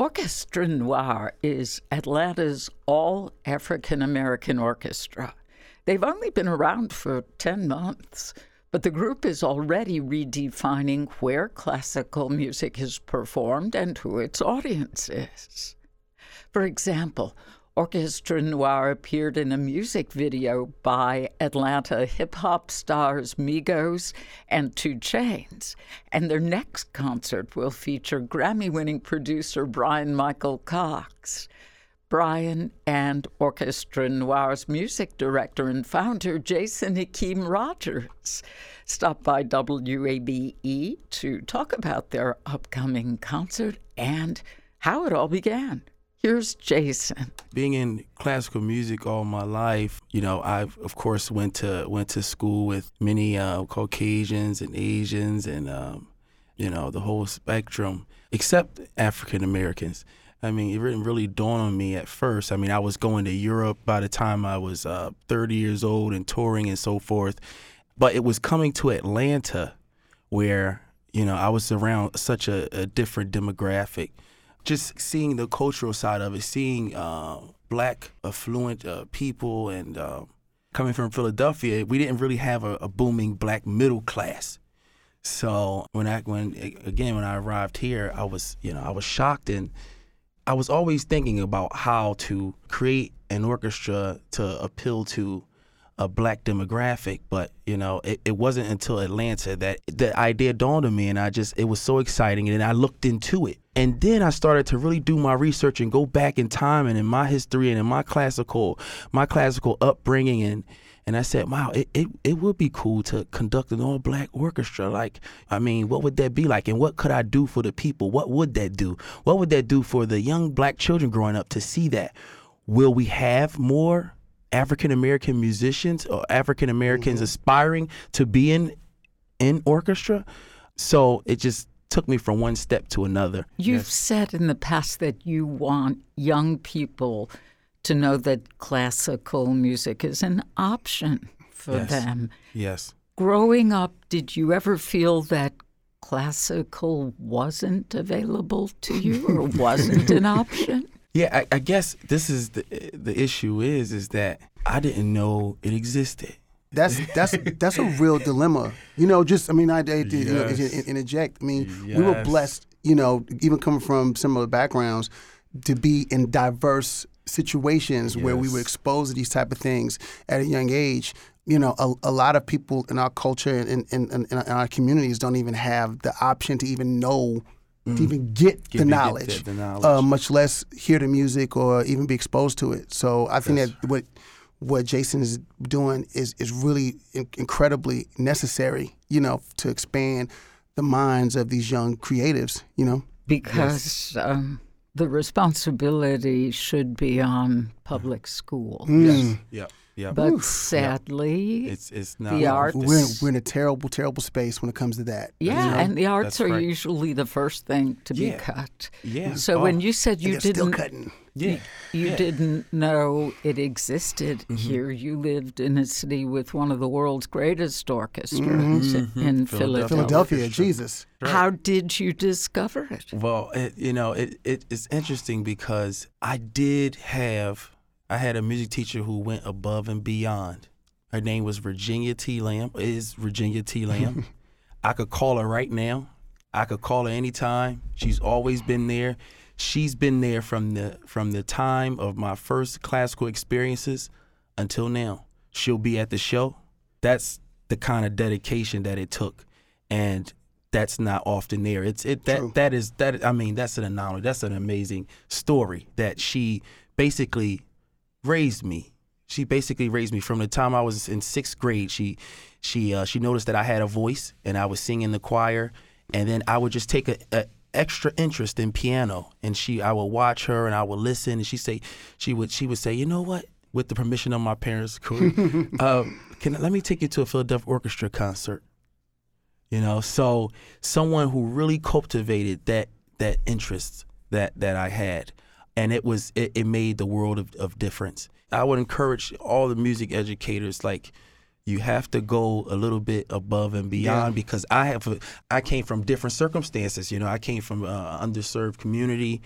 Orchestre Noir is Atlanta's all-African-American orchestra. They've only been around for 10 months, but the group is already redefining where classical music is performed and who its audience is. For example, Orchestre Noir appeared in a music video by Atlanta hip-hop stars Migos and 2 Chainz, and their next concert will feature Grammy-winning producer Brian Michael Cox. Brian and Orchestre Noir's music director and founder, Jason Hakeem Rogers, stopped by WABE to talk about their upcoming concert and how it all began. Here's Jason. Being in classical music all my life, I've of course went to school with many Caucasians and Asians and the whole spectrum, except African Americans. I mean, it didn't really dawn on me at first. I mean, I was going to Europe by the time I was 30 years old and touring and so forth. But it was coming to Atlanta where, I was around such a different demographic. Just seeing the cultural side of it, seeing black, affluent people, and coming from Philadelphia, we didn't really have a booming black middle class. So when I arrived here, I was shocked, and I was always thinking about how to create an orchestra to appeal to a black demographic, but it wasn't until Atlanta that the idea dawned on me, and it was so exciting, and I looked into it. And then I started to really do my research and go back in time and in my history and in my classical upbringing, and I said, wow, it would be cool to conduct an all-black orchestra. What would that be like, and what could I do for the people? What would that do? What would that do for the young black children growing up to see that? Will we have more African-American musicians or African-Americans aspiring to be in orchestra? So it just took me from one step to another. You've said in the past that you want young people to know that classical music is an option for them. Yes. Growing up, did you ever feel that classical wasn't available to you or wasn't an option? Yeah, I guess this is the issue is that I didn't know it existed. That's a real dilemma. I hate to interject. We were blessed, even coming from similar backgrounds, to be in diverse situations where we were exposed to these type of things at a young age. A lot of people in our culture and in our communities don't even have the option to even know, to even get the knowledge, much less hear the music or even be exposed to it. So I think that what Jason is doing is really incredibly necessary, to expand the minds of these young creatives, Because the responsibility should be on public schools. Yes. Yeah. But sadly, it's not. The arts. We're in a terrible, terrible space when it comes to that. Yeah, and the arts are usually the first thing to be cut. Yeah. So when you said you didn't, still cutting. You didn't know it existed here. You lived in a city with one of the world's greatest orchestras in Philadelphia, Jesus. Right. How did you discover it? Well, it's interesting because I had a music teacher who went above and beyond. Her name was Virginia T. Lamb. I could call her right now. I could call her anytime. She's always been there. She's been there from the time of my first classical experiences until now. She'll be at the show. That's the kind of dedication that it took, and that's not often there. That's an anomaly. That's an amazing story that she basically raised me. She basically raised me from the time I was in 6th grade. She noticed that I had a voice and I was singing in the choir, and then I would just take a extra interest in piano, and I would watch her and I would listen, and she would say, you know what, with the permission of my parents, let me take you to a Philadelphia Orchestra concert. So someone who really cultivated that interest that I had, and it made the world of difference. I would encourage all the music educators, you have to go a little bit above and beyond, because I came from different circumstances. I came from an underserved community,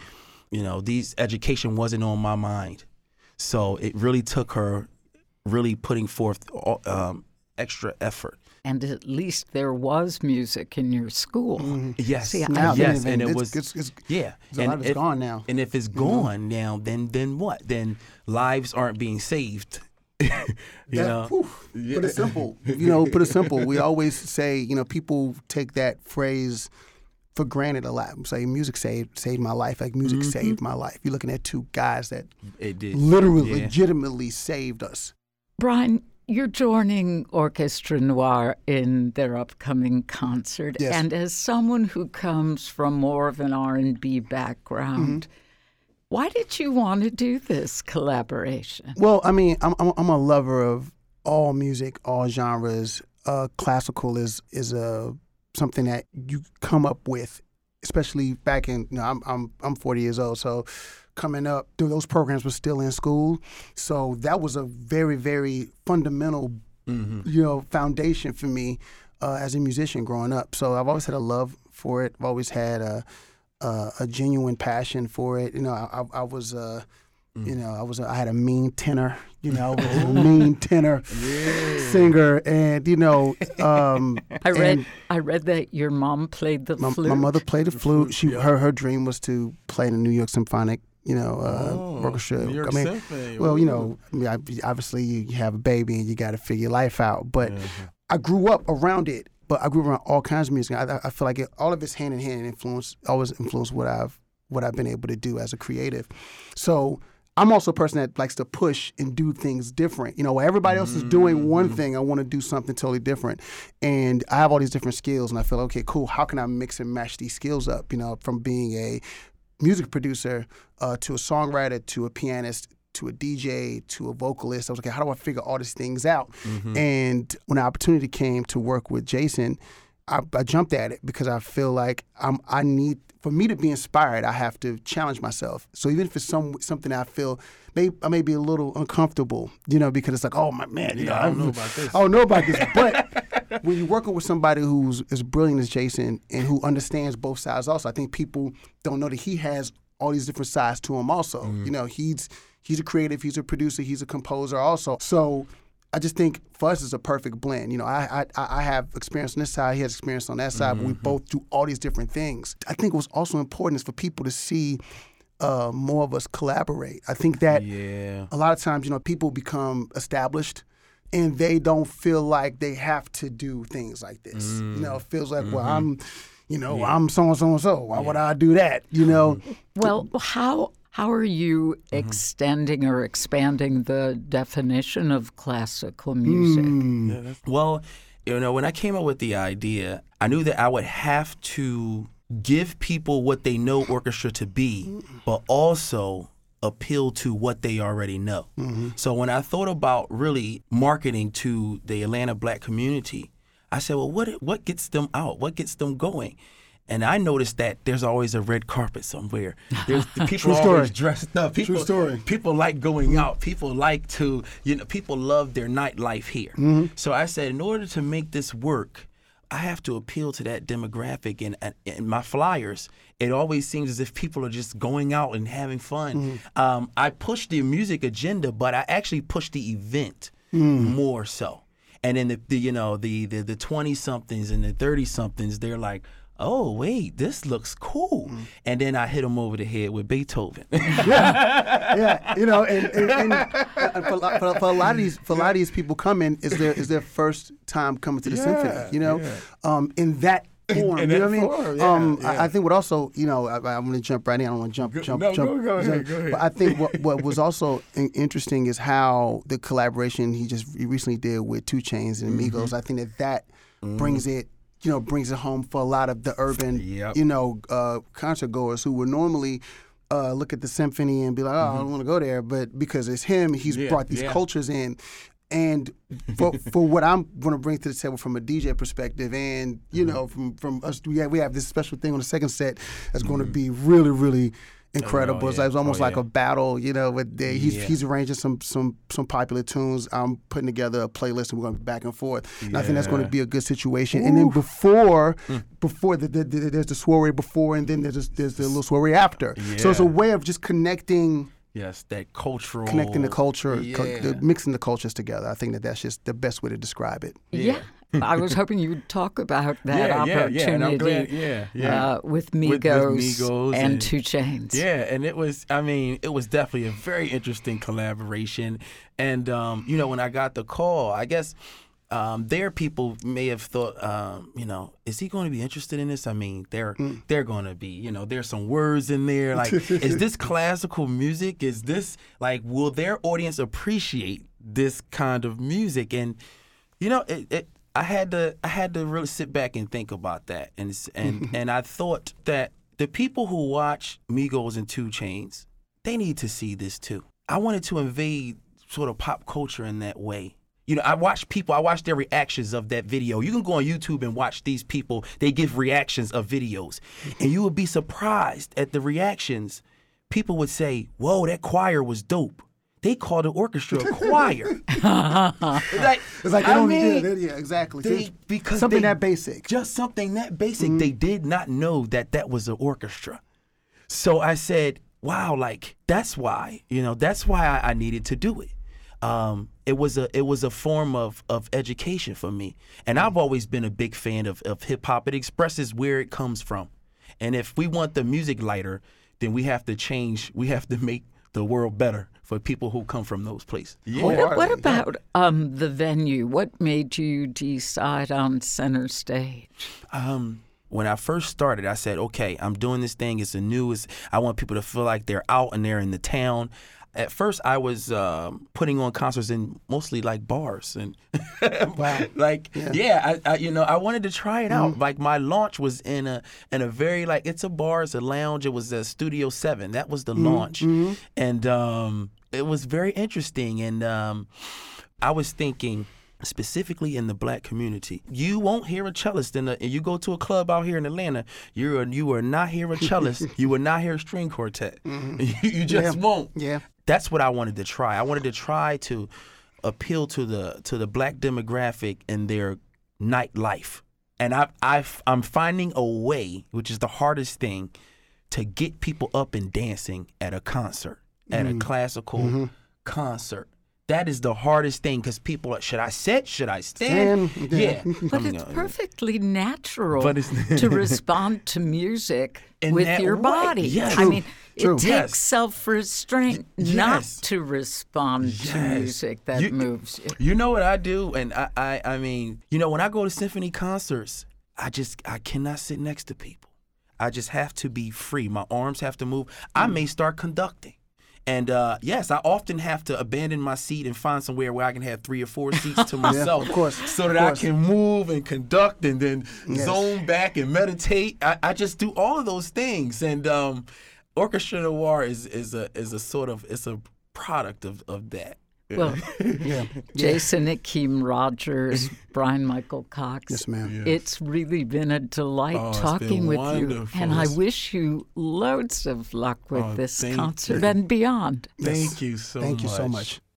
these education wasn't on my mind. So it really took her really putting forth extra effort. And at least there was music in your school. Mm-hmm. Yes, now, yes, and it it's, was it's, yeah. A lot of it's gone now. And if it's gone now, then what? Then lives aren't being saved. Put it simple. Put it simple. We always say, people take that phrase for granted a lot. Say music saved my life. Like music saved my life. You're looking at two guys that it did legitimately saved us. Brian, you're joining Orchestra Noir in their upcoming concert. Yes. And as someone who comes from more of an R&B background, why did you want to do this collaboration? Well, I mean, I'm a lover of all music, all genres. Classical is something that you come up with, especially back in. I'm 40 years old, so coming up, those programs were still in school. So that was a very, very fundamental, foundation for me as a musician growing up. So I've always had a love for it. I've always had a genuine passion for it. I had a mean tenor, a mean tenor singer, and I read that your mom played the flute. My mother played the flute. Her dream was to play in the New York Symphonic, orchestra. New York Symphony. Well, obviously you have a baby and you got to figure your life out. But I grew up around it. But I grew up around all kinds of music. I feel like all of it's hand in hand and always influenced what I've been able to do as a creative. So I'm also a person that likes to push and do things different. While everybody else is doing one thing, I want to do something totally different. And I have all these different skills, and I feel, okay, cool, how can I mix and match these skills up? From being a music producer to a songwriter to a pianist to a DJ to a vocalist. I was like, how do I figure all these things out? And when the opportunity came to work with Jason, I jumped at it because I feel like for me to be inspired, I have to challenge myself. So even if it's something I feel I may be a little uncomfortable, because it's like, oh my man, I don't know about this. I don't know about this. But when you're working with somebody who's as brilliant as Jason and who understands both sides also, I think people don't know that he has all these different sides to him also. He's a creative, he's a producer, he's a composer also. So I just think for us it's a perfect blend. I have experience on this side, he has experience on that side, but we both do all these different things. I think what's also important is for people to see more of us collaborate. I think that a lot of times, people become established and they don't feel like they have to do things like this. It feels like, well, I'm so-and-so. Why would I do that? Well, how are you extending or expanding the definition of classical music? Well, when I came up with the idea, I knew that I would have to give people what they know orchestra to be, but also appeal to what they already know. So when I thought about really marketing to the Atlanta Black community, I said, well, what gets them out? What gets them going? And I noticed that there's always a red carpet somewhere. There's people always dressed up. True story. People like going out. People like to, people love their nightlife here. So I said, in order to make this work, I have to appeal to that demographic. And my flyers, it always seems as if people are just going out and having fun. I push the music agenda, but I actually push the event more so. And then the 20-somethings and the 30-somethings, they're like, oh, wait, this looks cool. And then I hit them over the head with Beethoven. And for a lot of these people coming, is their first time coming to the symphony, in that form. You know what I mean? I think what also, I'm going to jump right in. I don't want to jump. Go ahead. But I think what was also interesting is how the collaboration he recently did with 2 Chainz and Migos. I think that brings it home for a lot of the urban, concert goers who would normally look at the symphony and be like, oh, I don't want to go there. But because it's him, he's brought these cultures in. And for what I'm going to bring to the table from a DJ perspective, and from us, we have this special thing on the second set that's going to be really, really incredible. It was almost like a battle, you know. With he's arranging some popular tunes. I'm putting together a playlist, and we're going back and forth. And I think that's going to be a good situation. Ooh. And then before there's the soiree before, and then there's the little soiree after. Yeah. So it's a way of just connecting. Yes, that cultural... Connecting the culture, mixing the cultures together. I think that's just the best way to describe it. Yeah. I was hoping you'd talk about that opportunity with Migos and 2 Chainz. Yeah, and it was definitely a very interesting collaboration. And, when I got the call, I guess... there people may have thought, is he going to be interested in this? I mean, they're going to be, there's some words in there. Like, is this classical music? Is this, like, will their audience appreciate this kind of music? And, I had to really sit back and think about that. And I thought that the people who watch Migos and 2 Chainz, they need to see this too. I wanted to invade sort of pop culture in that way. I watch their reactions of that video. You can go on YouTube and watch these people. They give reactions of videos. And you would be surprised at the reactions. People would say, whoa, that choir was dope. They called the orchestra a choir. It's like they don't do it. Yeah, exactly. Because something that basic. Just something that basic. Mm-hmm. They did not know that was an orchestra. So I said, wow, like, that's why I needed to do it. It was a form of education for me. And I've always been a big fan of hip hop. It expresses where it comes from. And if we want the music lighter, then we have to make the world better for people who come from those places. Yeah. What about the venue? What made you decide on Center Stage? When I first started, I said, okay, I'm doing this thing. I want people to feel like they're out and they're in the town. At first, I was putting on concerts in mostly like bars and wow. I wanted to try it out. Like my launch was in a very it's a bar, it's a lounge. It was a Studio 7. That was the launch, and it was very interesting. And I was thinking specifically in the Black community, you won't hear a cellist you go to a club out here in Atlanta. You will not hear a cellist. You will not hear a string quartet. You just won't. Yeah. That's what I wanted to try. I wanted to try to appeal to the Black demographic in their nightlife. And I'm finding a way, which is the hardest thing, to get people up and dancing at a concert, at a classical concert. That is the hardest thing because people are, should I sit? Should I stand? Yeah. But it's perfectly natural to respond to music with your body. Yes. I mean, it takes self-restraint not to respond to music that moves you. You know what I do? And I mean, when I go to symphony concerts, I cannot sit next to people. I just have to be free. My arms have to move. I may start conducting. And yes, I often have to abandon my seat and find somewhere where I can have 3 or 4 seats to myself, of course, so that I can move and conduct and then zone back and meditate. I just do all of those things. And Orchestra Noir is a product of that. Well, Jason Akeem Rogers, Brian Michael Cox. Yes, ma'am. Yes. It's really been a delight talking with you. And I wish you loads of luck with this concert and beyond. Thank you so much. Thank you so much.